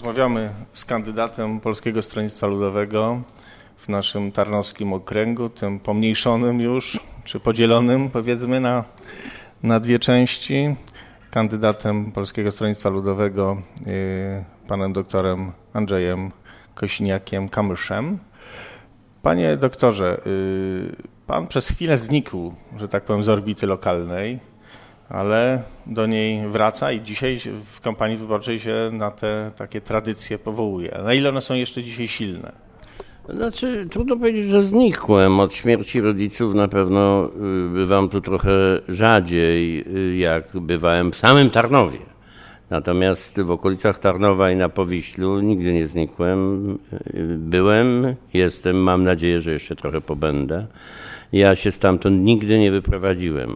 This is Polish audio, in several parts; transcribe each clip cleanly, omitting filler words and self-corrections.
Rozmawiamy z kandydatem Polskiego Stronnictwa Ludowego w naszym tarnowskim okręgu, tym pomniejszonym już, czy podzielonym powiedzmy na dwie części. Kandydatem Polskiego Stronnictwa Ludowego panem doktorem Andrzejem Kosiniakiem-Kamyszem. Panie doktorze, pan przez chwilę znikł, że tak powiem, z orbity lokalnej, ale do niej wraca i dzisiaj w kampanii wyborczej się na te takie tradycje powołuje. Na ile one są jeszcze dzisiaj silne? Znaczy, trudno powiedzieć, że znikłem. Od śmierci rodziców na pewno bywam tu trochę rzadziej, jak bywałem w samym Tarnowie. Natomiast w okolicach Tarnowa i na Powiślu nigdy nie znikłem. Byłem, jestem, mam nadzieję, że jeszcze trochę pobędę. Ja się stamtąd nigdy nie wyprowadziłem.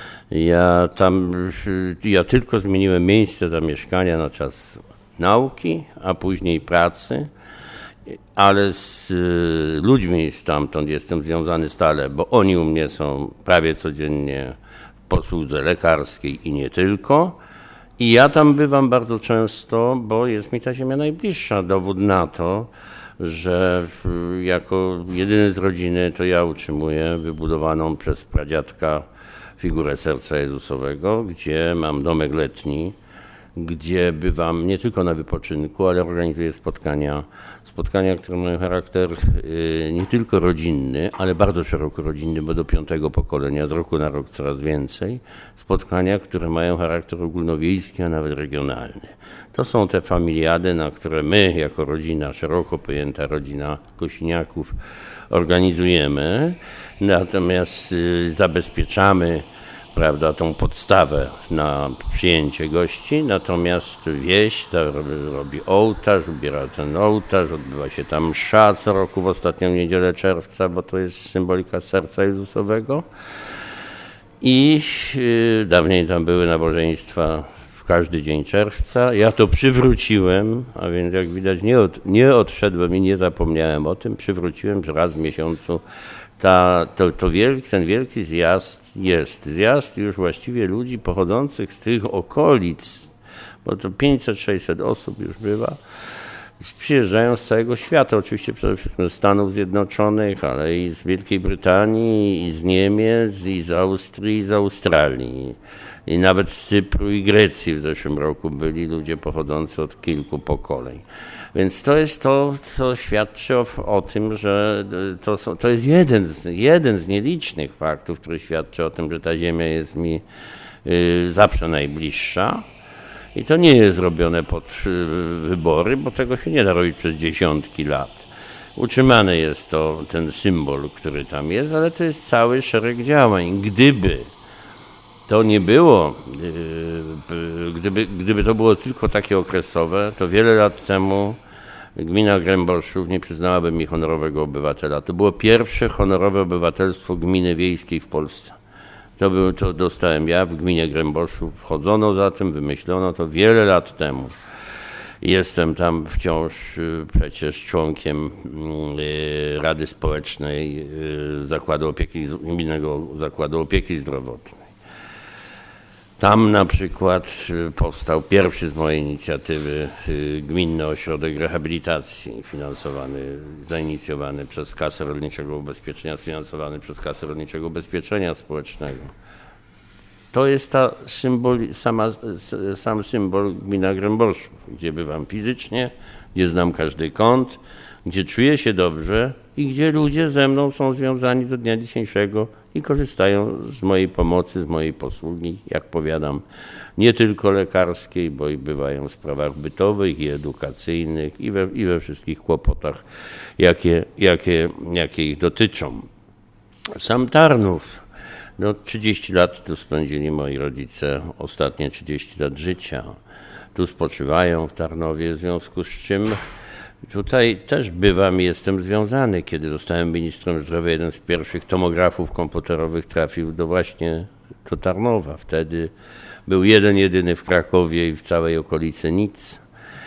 Ja tylko zmieniłem miejsce zamieszkania na czas nauki, a później pracy, ale z ludźmi stamtąd jestem związany stale, bo oni u mnie są prawie codziennie w posłudze lekarskiej i nie tylko. I ja tam bywam bardzo często, bo jest mi ta ziemia najbliższa. Dowód na to, że jako jedyny z rodziny to ja utrzymuję wybudowaną przez pradziadka figurę Serca Jezusowego, gdzie mam domek letni, gdzie bywam nie tylko na wypoczynku, ale organizuję spotkania, które mają charakter nie tylko rodzinny, ale bardzo szeroko rodzinny, bo do 5. pokolenia, z roku na rok coraz więcej. Spotkania, które mają charakter ogólnowiejski, a nawet regionalny. To są te familiady, na które my, jako rodzina, szeroko pojęta rodzina Kosiniaków, organizujemy. Natomiast zabezpieczamy, prawda, tą podstawę na przyjęcie gości, natomiast wieś robi ołtarz, ubiera ten ołtarz, odbywa się tam msza co roku w ostatnią niedzielę czerwca, bo to jest symbolika Serca Jezusowego. I dawniej tam były nabożeństwa w każdy dzień czerwca. Ja to przywróciłem, a więc jak widać nie odszedłem i nie zapomniałem o tym, przywróciłem, że raz w miesiącu ten wielki zjazd jest. Zjazd już właściwie ludzi pochodzących z tych okolic, bo to 500-600 osób już bywa, przyjeżdżają z całego świata, oczywiście przede wszystkim z Stanów Zjednoczonych, ale i z Wielkiej Brytanii, i z Niemiec, i z Austrii, i z Australii. I nawet z Cypru i Grecji w zeszłym roku byli ludzie pochodzący od kilku pokoleń. Więc to jest to, co świadczy o tym, że to jest jeden z nielicznych faktów, który świadczy o tym, że ta ziemia jest mi zawsze najbliższa. I to nie jest robione pod wybory, bo tego się nie da robić przez dziesiątki lat. Utrzymany jest ten symbol, który tam jest, ale to jest cały szereg działań. Gdyby to nie było, gdyby to było tylko takie okresowe, to wiele lat temu gmina Gręboszów nie przyznałaby mi honorowego obywatela. To było pierwsze honorowe obywatelstwo gminy wiejskiej w Polsce. To dostałem ja w gminie Gręboszów. Wchodzono za tym, wymyślono to wiele lat temu. Jestem tam wciąż przecież członkiem Rady Społecznej Gminnego Zakładu Opieki Zdrowotnej. Tam na przykład powstał pierwszy z mojej inicjatywy gminny ośrodek rehabilitacji zainicjowany przez Kasę Rolniczego Ubezpieczenia, sfinansowany przez Kasę Rolniczego Ubezpieczenia Społecznego. To jest sam symbol gmina Gręboszów, gdzie bywam fizycznie, gdzie znam każdy kąt, gdzie czuję się dobrze i gdzie ludzie ze mną są związani do dnia dzisiejszego i korzystają z mojej pomocy, z mojej posługi, jak powiadam, nie tylko lekarskiej, bo i bywają w sprawach bytowych i edukacyjnych i we wszystkich kłopotach, jakie ich dotyczą. Sam Tarnów, 30 lat tu spędzili moi rodzice, ostatnie 30 lat życia. Tu spoczywają w Tarnowie, w związku z czym tutaj też bywam i jestem związany. Kiedy zostałem ministrem zdrowia, jeden z pierwszych tomografów komputerowych trafił właśnie do Tarnowa. Wtedy był jedyny w Krakowie i w całej okolicy nic.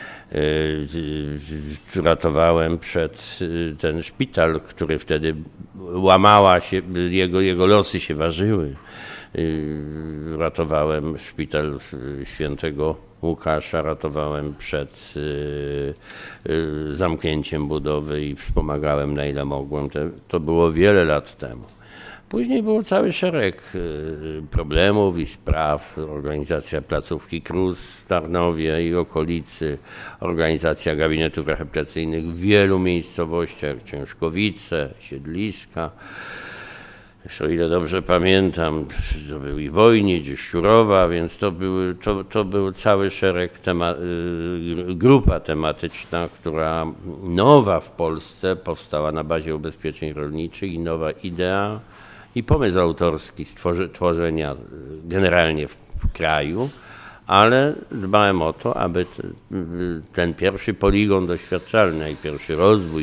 Ratowałem przed ten szpital, który wtedy łamała się, jego losy się ważyły. Ratowałem szpital świętego Łukasza ratowałem przed zamknięciem budowy i wspomagałem na ile mogłem. To było wiele lat temu. Później był cały szereg problemów i spraw. Organizacja placówki KRUS w Tarnowie i okolicy, organizacja gabinetów rehabilitacyjnych w wielu miejscowościach, Ciężkowice, Siedliska. O ile dobrze pamiętam, to był i Wojnicz, i Szczurowa, więc to był cały szereg, grupa tematyczna, która nowa w Polsce powstała na bazie ubezpieczeń rolniczych i nowa idea i pomysł autorski tworzenia generalnie w kraju, ale dbałem o to, aby ten pierwszy poligon doświadczalny i pierwszy rozwój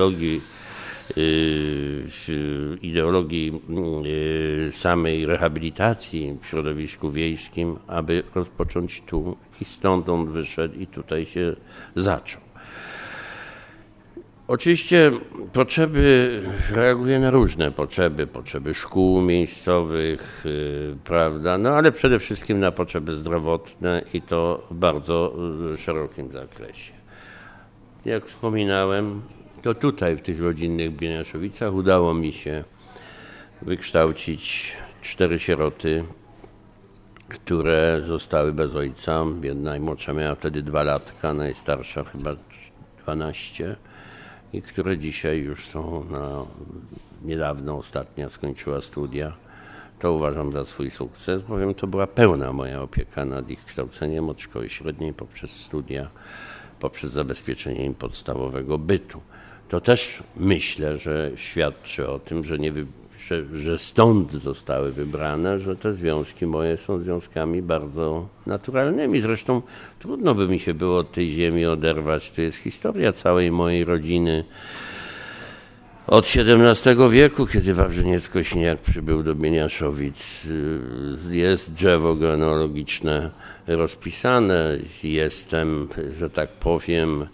ideologii samej rehabilitacji w środowisku wiejskim, aby rozpocząć tu i stąd on wyszedł i tutaj się zaczął. Oczywiście potrzeby, reaguje na różne potrzeby szkół miejscowych, prawda, no ale przede wszystkim na potrzeby zdrowotne i to w bardzo szerokim zakresie. Jak wspominałem, to tutaj w tych rodzinnych Bieniaszowicach udało mi się wykształcić 4 sieroty, które zostały bez ojca. Najmłodsza miała wtedy 2 latka, najstarsza chyba 12 i które dzisiaj już są niedawno ostatnia skończyła studia. To uważam za swój sukces, bowiem to była pełna moja opieka nad ich kształceniem od szkoły średniej poprzez studia, poprzez zabezpieczenie im podstawowego bytu. To też myślę, że świadczy o tym, że stąd zostały wybrane, że te związki moje są związkami bardzo naturalnymi. Zresztą trudno by mi się było od tej ziemi oderwać. To jest historia całej mojej rodziny. Od XVII wieku, kiedy Wawrzyniec-Kośniak przybył do Bieniaszowic, jest drzewo genealogiczne rozpisane. Jestem, że tak powiem,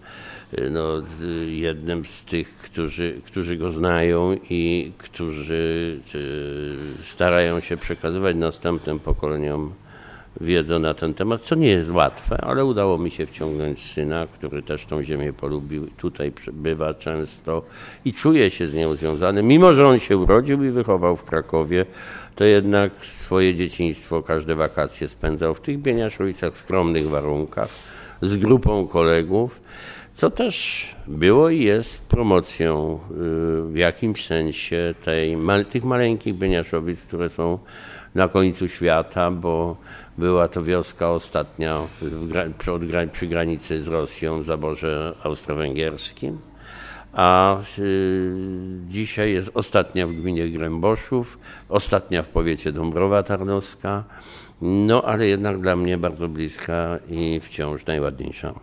jednym z tych, którzy go znają i którzy starają się przekazywać następnym pokoleniom wiedzę na ten temat, co nie jest łatwe, ale udało mi się wciągnąć syna, który też tą ziemię polubił, tutaj bywa często i czuje się z nią związany. Mimo że on się urodził i wychował w Krakowie, to jednak swoje dzieciństwo, każde wakacje spędzał w tych Bieniaszowicach w skromnych warunkach, z grupą kolegów, co też było i jest promocją w jakimś sensie tych maleńkich Bieniaszowic, które są na końcu świata, bo była to wioska ostatnia przy granicy z Rosją w zaborze austro-węgierskim, a dzisiaj jest ostatnia w gminie Gręboszów, ostatnia w powiecie Dąbrowa Tarnowska, no ale jednak dla mnie bardzo bliska i wciąż najładniejsza.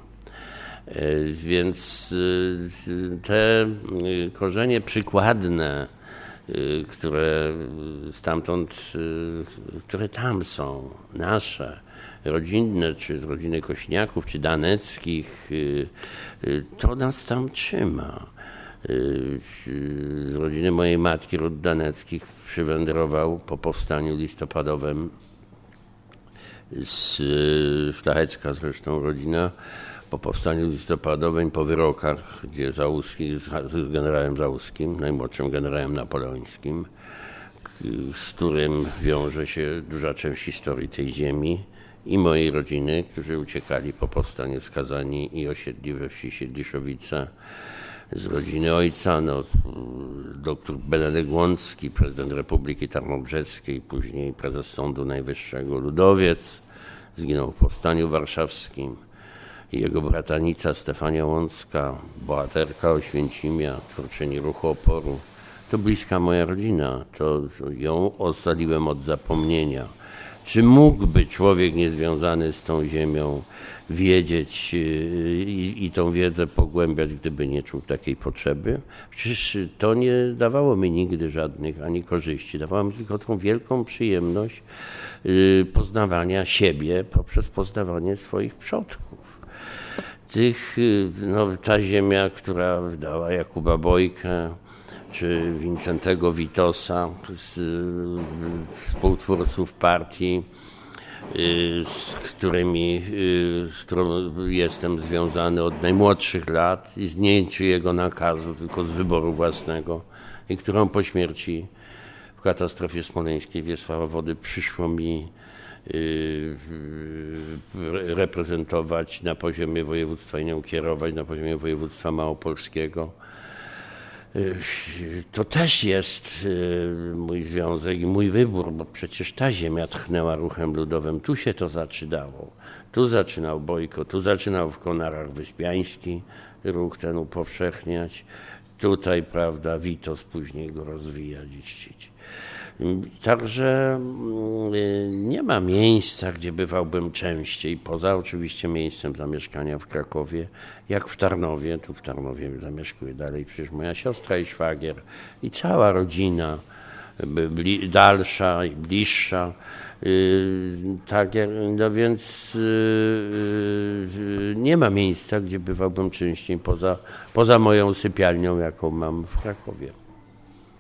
Więc te korzenie przykładne, które stamtąd, które tam są, nasze, rodzinne, czy z rodziny Kośniaków, czy Daneckich, to nas tam trzyma. Z rodziny mojej matki, ród Daneckich, przywędrował po powstaniu listopadowym, szlachecka zresztą rodzina, po powstaniu listopadowym, po wyrokach, gdzie Załuski z generałem Załuskim, najmłodszym generałem napoleońskim, z którym wiąże się duża część historii tej ziemi i mojej rodziny, którzy uciekali po powstaniu skazani i osiedli we wsi Siedliszowice. Z rodziny ojca, dr Benedykt Łącki, prezydent Republiki Tarnobrzeskiej, później prezes Sądu Najwyższego Ludowiec, zginął w powstaniu warszawskim. Jego bratanica Stefania Łącka, bohaterka Oświęcimia, twórczyni ruchu oporu. To bliska moja rodzina, to ją ocaliłem od zapomnienia. Czy mógłby człowiek niezwiązany z tą ziemią wiedzieć i tą wiedzę pogłębiać, gdyby nie czuł takiej potrzeby? Przecież to nie dawało mi nigdy żadnych ani korzyści, dawało mi tylko tą wielką przyjemność poznawania poprzez poznawanie swoich przodków. Ta ziemia, która dała Jakuba Bojkę, czy Wincentego Witosa, współtwórców partii z którą jestem związany od najmłodszych lat i z nie czyjego nakazu, tylko z wyboru własnego i którą po śmierci w katastrofie smoleńskiej Wiesława Wody przyszło mi reprezentować na poziomie województwa i nią kierować na poziomie województwa małopolskiego. To też jest mój związek i mój wybór, bo przecież ta ziemia tchnęła ruchem ludowym. Tu się to zaczynało. Tu zaczynał Bojko, tu zaczynał w Konarach Wyspiański ruch ten upowszechniać. Tutaj, prawda, Witos później go rozwijać i czcić. Także nie ma miejsca, gdzie bywałbym częściej, poza oczywiście miejscem zamieszkania w Krakowie, jak w Tarnowie. Tu w Tarnowie zamieszkuje dalej przecież moja siostra i szwagier i cała rodzina, dalsza i bliższa. Tak, no więc nie ma miejsca, gdzie bywałbym częściej poza moją sypialnią, jaką mam w Krakowie.